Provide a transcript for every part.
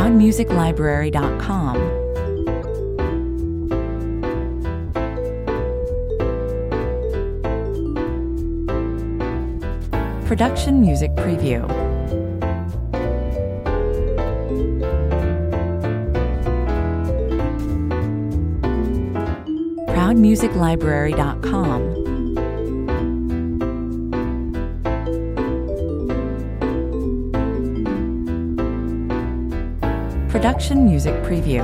ProudMusicLibrary.com. Production Music Preview. ProudMusicLibrary.com. Production Music Preview.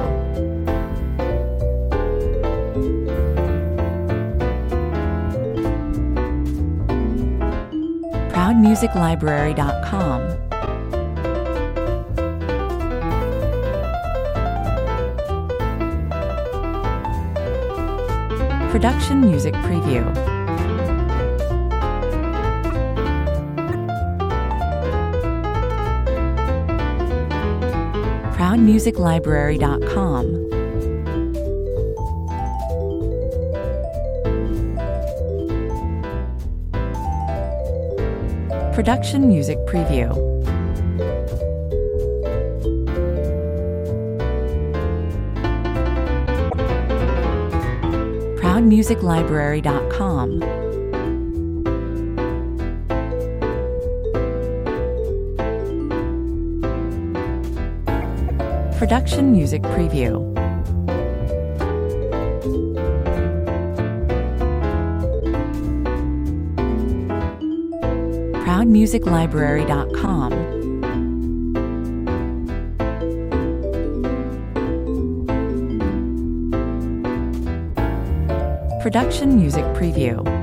ProudMusicLibrary.com. Production Music Preview. ProudMusicLibrary.com. Production Music Preview. ProudMusicLibrary.com. Production Music Preview. ProudMusicLibrary.com. Production Music Preview.